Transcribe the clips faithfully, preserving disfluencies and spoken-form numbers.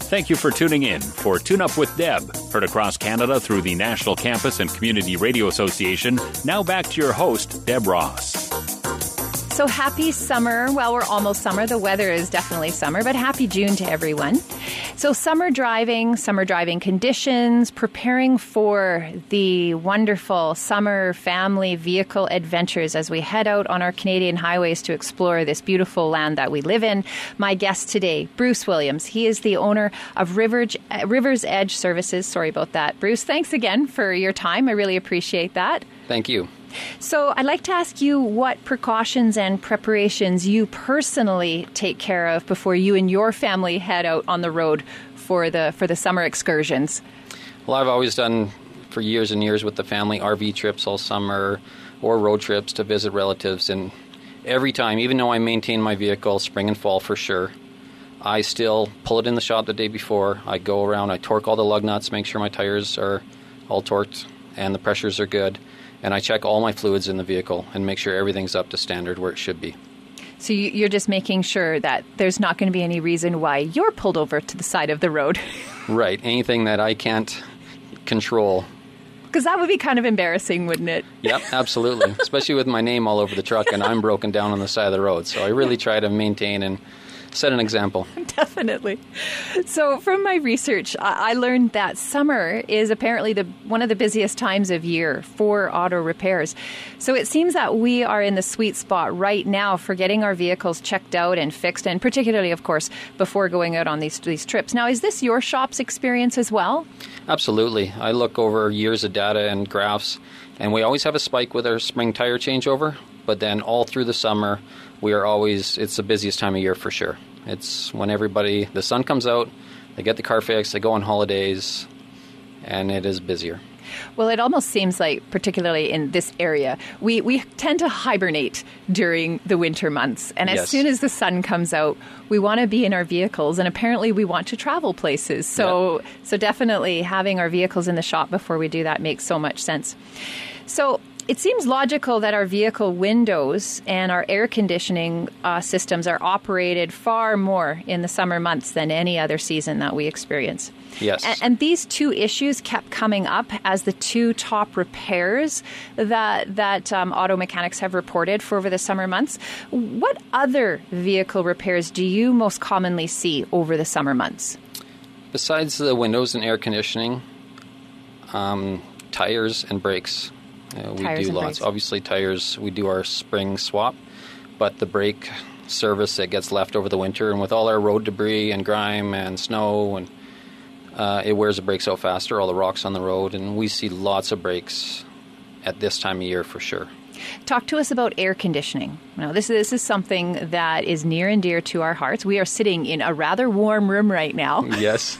Thank you for tuning in for Tune Up with Deb, heard across Canada through the National Campus and Community Radio Association. Now back to your host, Deb Ross. So happy summer. Well, we're almost summer. The weather is definitely summer, but happy June to everyone. So summer driving, summer driving conditions, preparing for the wonderful summer family vehicle adventures as we head out on our Canadian highways to explore this beautiful land that we live in. My guest today, Bruce Williams. He is the owner of Rivers, uh, Rivers Edge Services. Sorry about that. Bruce, thanks again for your time. I really appreciate that. Thank you. So I'd like to ask you what precautions and preparations you personally take care of before you and your family head out on the road for the for the summer excursions. Well, I've always done for years and years with the family R V trips all summer or road trips to visit relatives. And every time, even though I maintain my vehicle spring and fall for sure, I still pull it in the shop the day before. I go around, I torque all the lug nuts, make sure my tires are all torqued and the pressures are good. And I check all my fluids in the vehicle and make sure everything's up to standard where it should be. So you're just making sure that there's not going to be any reason why you're pulled over to the side of the road. Right. Anything that I can't control. Because that would be kind of embarrassing, wouldn't it? Yep, absolutely. Especially with my name all over the truck and I'm broken down on the side of the road. So I really try to maintain and set an example. Definitely. So from my research, I learned that summer is apparently the one of the busiest times of year for auto repairs. So it seems that we are in the sweet spot right now for getting our vehicles checked out and fixed, and particularly, of course, before going out on these, these trips. Now, is this your shop's experience as well? Absolutely. I look over years of data and graphs, and we always have a spike with our spring tire changeover, but then all through the summer, we are always, it's the busiest time of year for sure. It's when everybody, the sun comes out, they get the car fixed, they go on holidays, and it is busier. Well, it almost seems like, particularly in this area, we, we tend to hibernate during the winter months. And as Yes. soon as the sun comes out, we want to be in our vehicles, and apparently we want to travel places. So, Yep. so definitely having our vehicles in the shop before we do that makes so much sense. So it seems logical that our vehicle windows and our air conditioning uh, systems are operated far more in the summer months than any other season that we experience. Yes. And, and these two issues kept coming up as the two top repairs that that um, auto mechanics have reported for over the summer months. What other vehicle repairs do you most commonly see over the summer months? Besides the windows and air conditioning, um, tires and brakes. Uh, we Tires do and lots. brakes. Obviously, tires, we do our spring swap, but the brake service that gets left over the winter, and with all our road debris and grime and snow, and uh, it wears the brakes out faster, all the rocks on the road, and we see lots of brakes at this time of year for sure. Talk to us about air conditioning. Now, this, this is something that is near and dear to our hearts. We are sitting in a rather warm room right now. Yes.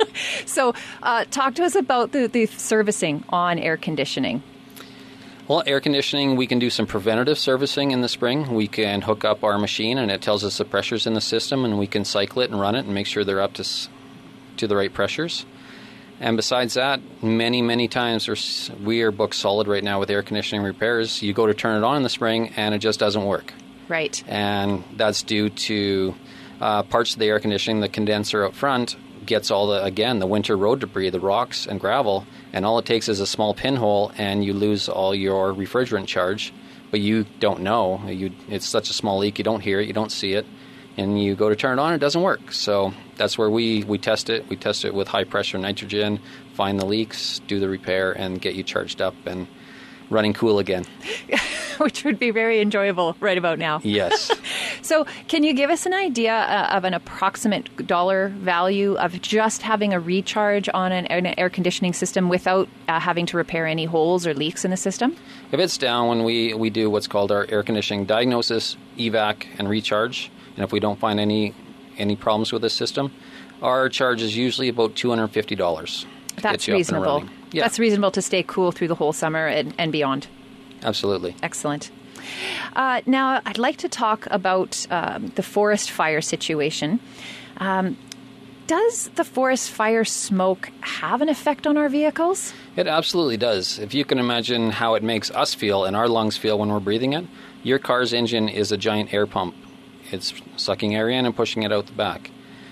So uh, talk to us about the, the servicing on air conditioning. Well, air conditioning, we can do some preventative servicing in the spring. We can hook up our machine, and it tells us the pressures in the system, and we can cycle it and run it and make sure they're up to s- to the right pressures. And besides that, many, many times we're, we are booked solid right now with air conditioning repairs. You go to turn it on in the spring, and it just doesn't work. Right. And that's due to uh, parts of the air conditioning. The condenser out front gets all the, again, the winter road debris, the rocks and gravel, and all it takes is a small pinhole, and you lose all your refrigerant charge, but you don't know. You, it's such a small leak, you don't hear it, you don't see it, and you go to turn it on, it doesn't work. So that's where we, we test it. We test it with high-pressure nitrogen, find the leaks, do the repair, and get you charged up and running cool again. Which would be very enjoyable right about now. Yes. So can you give us an idea uh, of an approximate dollar value of just having a recharge on an, an air conditioning system without uh, having to repair any holes or leaks in the system? If it's down, when we, we do what's called our air conditioning diagnosis, evac, and recharge, and if we don't find any any problems with the system, our charge is usually about two hundred fifty dollars. That's reasonable. Yeah. That's reasonable to stay cool through the whole summer and, and beyond. Absolutely. Excellent. Uh, now, I'd like to talk about um, the forest fire situation. Um, does the forest fire smoke have an effect on our vehicles? It absolutely does. If you can imagine how it makes us feel and our lungs feel when we're breathing it, your car's engine is a giant air pump. It's sucking air in and pushing it out the back.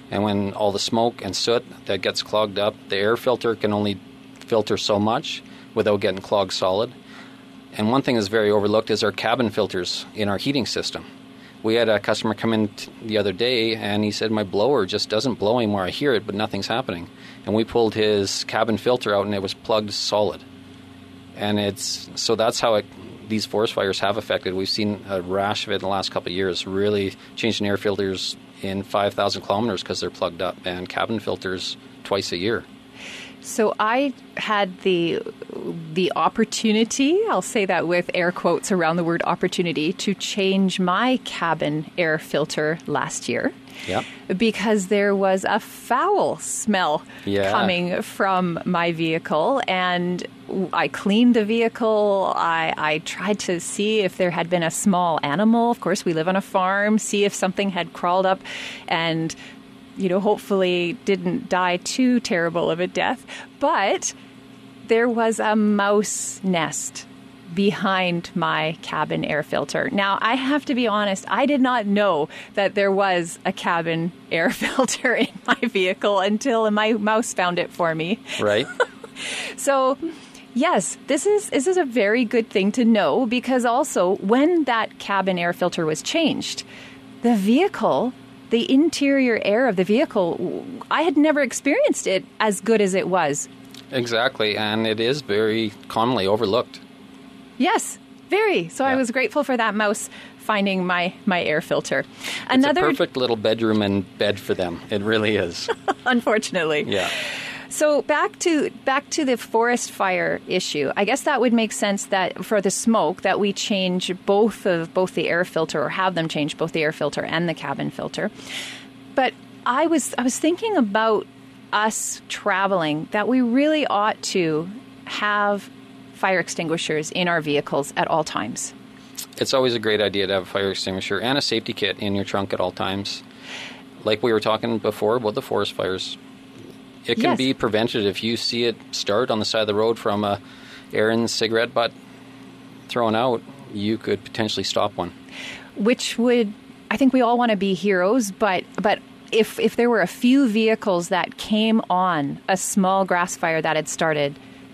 And when all the smoke and soot that gets clogged up, the air filter can only filter so much without getting clogged solid. And one thing that's very overlooked is our cabin filters in our heating system. We had a customer come in t- the other day, and he said, my blower just doesn't blow anymore. I hear it, but nothing's happening. And we pulled his cabin filter out, and it was plugged solid. And it's so that's how it, these forest fires have affected. We've seen a rash of it in the last couple of years, really changing air filters in five thousand kilometers because they're plugged up, and cabin filters twice a year. So I had the the opportunity, I'll say that with air quotes around the word opportunity, to change my cabin air filter last year. Yep. Because there was a foul smell yeah. coming from my vehicle, and I cleaned the vehicle. I, I tried to see if there had been a small animal. Of course, we live on a farm, see if something had crawled up and, you know, hopefully didn't die too terrible of a death. But there was a mouse nest behind my cabin air filter. Now, I have to be honest, I did not know that there was a cabin air filter in my vehicle until my mouse found it for me. Right. So, yes, this is this is a very good thing to know, because also when that cabin air filter was changed, the vehicle, the interior air of the vehicle, I had never experienced it as good as it was. Exactly, and it is very commonly overlooked. Yes, very. So yeah. I was grateful for that mouse finding my, my air filter. Another, it's a perfect little bedroom and bed for them. It really is. Unfortunately. Yeah. So back to back to the forest fire issue. I guess that would make sense that for the smoke that we change both of both the air filter, or have them change both the air filter and the cabin filter. But I was I was thinking about us traveling, that we really ought to have fire extinguishers in our vehicles at all times. It's always a great idea to have a fire extinguisher and a safety kit in your trunk at all times. Like we were talking before about the forest fires. It can yes. be prevented if you see it start on the side of the road from a errand cigarette butt thrown out. You could potentially stop one. Which would, I think we all want to be heroes, but but if if there were a few vehicles that came on a small grass fire that had started,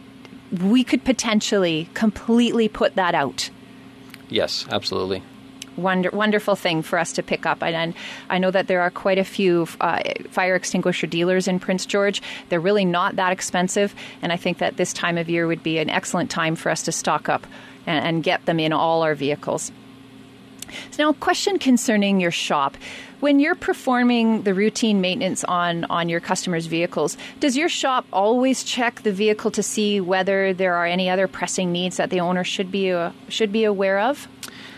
we could potentially completely put that out. Yes, absolutely. Wonder, wonderful thing for us to pick up. And, and I know that there are quite a few uh, fire extinguisher dealers in Prince George. They're really not that expensive. And I think that this time of year would be an excellent time for us to stock up and, and get them in all our vehicles. So now, a question concerning your shop. When you're performing the routine maintenance on, on your customers' vehicles, does your shop always check the vehicle to see whether there are any other pressing needs that the owner should be uh, should be aware of?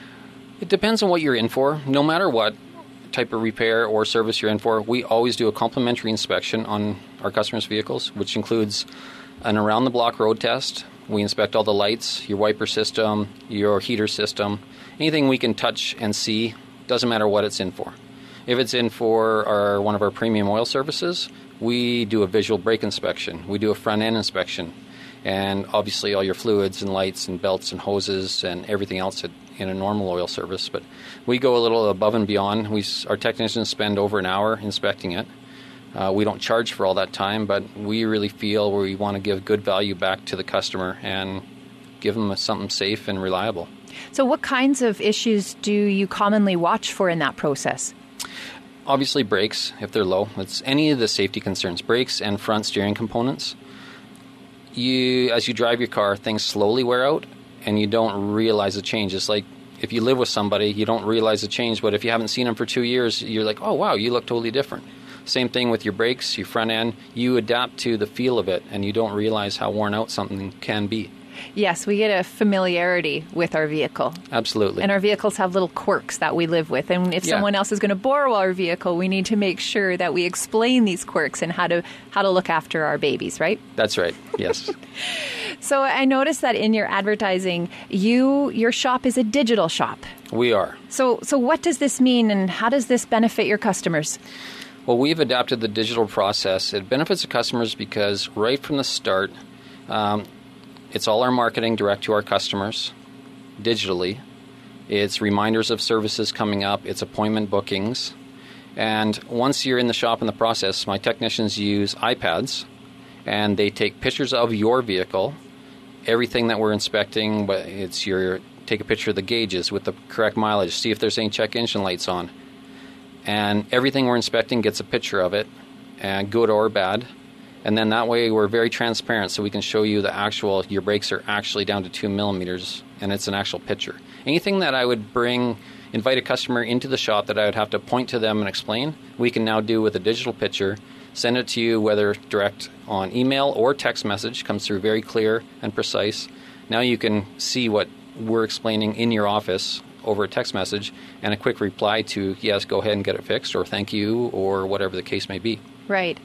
It depends on what you're in for. No matter what type of repair or service you're in for, we always do a complimentary inspection on our customers' vehicles, which includes an around-the-block road test. We inspect all the lights, your wiper system, your heater system, anything we can touch and see, doesn't matter what it's in for. If it's in for our, one of our premium oil services, we do a visual brake inspection. We do a front-end inspection. And obviously all your fluids and lights and belts and hoses and everything else in a normal oil service. But we go a little above and beyond. We, our technicians spend over an hour inspecting it. Uh, we don't charge for all that time, but we really feel we want to give good value back to the customer and give them something safe and reliable. So what kinds of issues do you commonly watch for in that process? Obviously brakes, if they're low. It's any of the safety concerns, brakes and front steering components. You, as you drive your car, things slowly wear out, and you don't realize the change. It's like if you live with somebody, you don't realize the change, but if you haven't seen them for two years, you're like, oh, wow, you look totally different. Same thing with your brakes, your front end. You adapt to the feel of it, and you don't realize how worn out something can be. Yes, we get a familiarity with our vehicle. Absolutely. And our vehicles have little quirks that we live with. And if yeah. someone else is going to borrow our vehicle, we need to make sure that we explain these quirks and how to how to look after our babies, right? That's right, yes. So I noticed that in your advertising, you your shop is a digital shop. We are. So so what does this mean, and how does this benefit your customers? Well, we've adapted the digital process. It benefits the customers because right from the start, um, it's all our marketing direct to our customers digitally. It's reminders of services coming up. It's appointment bookings. And once you're in the shop in the process, my technicians use iPads, and they take pictures of your vehicle, everything that we're inspecting. But it's your take a picture of the gauges with the correct mileage, see if there's any check engine lights on, and everything we're inspecting gets a picture of it, and good or bad. And then that way we're very transparent, so we can show you the actual, your brakes are actually down to two millimeters, and it's an actual picture. Anything that I would bring, invite a customer into the shop that I would have to point to them and explain, we can now do with a digital picture, send it to you whether direct on email or text message, comes through very clear and precise. Now you can see what we're explaining in your office over a text message, and a quick reply to, yes, go ahead and get it fixed, or thank you, or whatever the case may be. Right.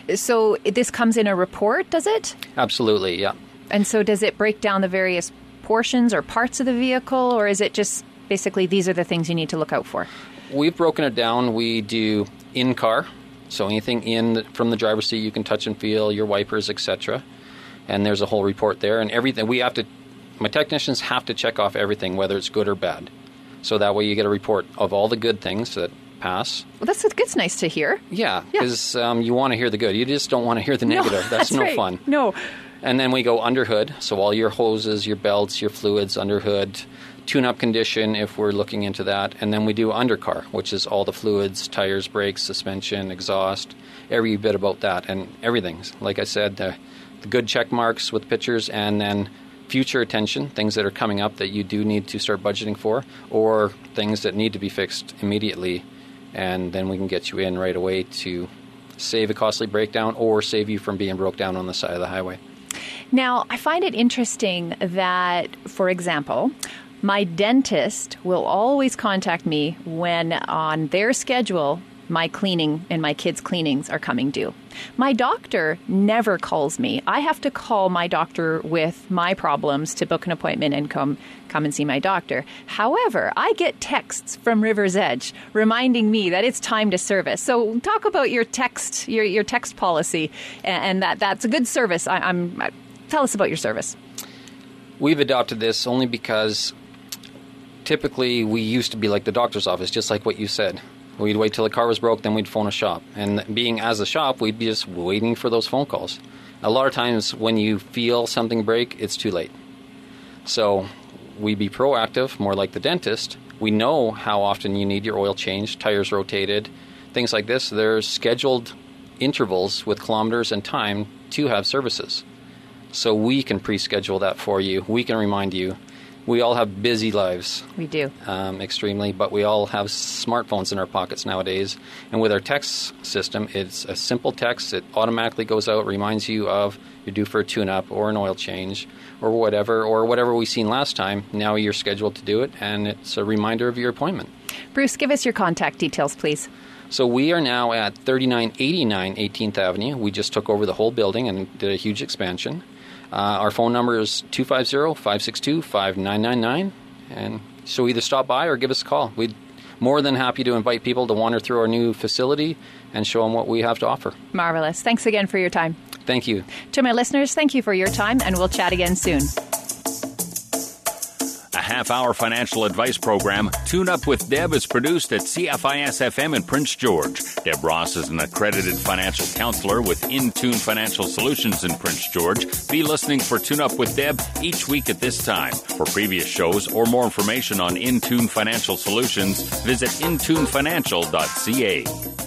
So this comes in a report, does it? Absolutely, yeah. And so does it break down the various portions or parts of the vehicle, or is it just basically these are the things you need to look out for? We've broken it down. We do in-car, so anything in the, from the driver's seat you can touch and feel, your wipers, et cetera. And there's a whole report there. And everything, we have to, my technicians have to check off everything, whether it's good or bad. So that way you get a report of all the good things that pass. Well, that's, that's nice to hear. Yeah, because yeah. um, you want to hear the good. You just don't want to hear the negative. No, that's, that's no right. fun. No. And then we go under hood, so all your hoses, your belts, your fluids, under hood, tune-up condition if we're looking into that. And then we do undercar, which is all the fluids, tires, brakes, suspension, exhaust, every bit about that, and everything. Like I said, the, the good check marks with pictures, and then future attention, things that are coming up that you do need to start budgeting for, or things that need to be fixed immediately. And then we can get you in right away to save a costly breakdown or save you from being broke down on the side of the highway. Now, I find it interesting that, for example, my dentist will always contact me when on their schedule my cleaning and my kids' cleanings are coming due. My doctor never calls me. I have to call my doctor with my problems to book an appointment and come come and see my doctor. However, I get texts from River's Edge reminding me that it's time to service. So talk about your text your your text policy, and that that's a good service. I, I'm I, tell us about your service. We've adopted this only because typically we used to be like the doctor's office, just like what you said. We'd wait till the car was broke, then we'd phone a shop. And being as a shop, we'd be just waiting for those phone calls. A lot of times when you feel something break, it's too late. So we be proactive, more like the dentist. We know how often you need your oil changed, tires rotated, things like this. There's scheduled intervals with kilometers and time to have services. So we can pre-schedule that for you. We can remind you. We all have busy lives. We do. Um, extremely, but we all have smartphones in our pockets nowadays. And with our text system, it's a simple text. It automatically goes out, reminds you of you're due for a tune-up or an oil change or whatever, or whatever we seen last time. Now you're scheduled to do it, and it's a reminder of your appointment. Bruce, give us your contact details, please. So we are now at thirty-nine eighty-nine eighteenth Avenue. We just took over the whole building and did a huge expansion. Uh, our phone number is two five zero, five six two, five nine nine nine, and so either stop by or give us a call. We'd more than happy to invite people to wander through our new facility and show them what we have to offer. Marvelous. Thanks again for your time. Thank you. To my listeners, thank you for your time, and we'll chat again soon. A half-hour financial advice program, Tune Up with Deb, is produced at C F I S F M in Prince George. Deb Ross is an accredited financial counselor with Intune Financial Solutions in Prince George. Be listening for Tune Up with Deb each week at this time. For previous shows or more information on Intune Financial Solutions, visit intune financial dot c a.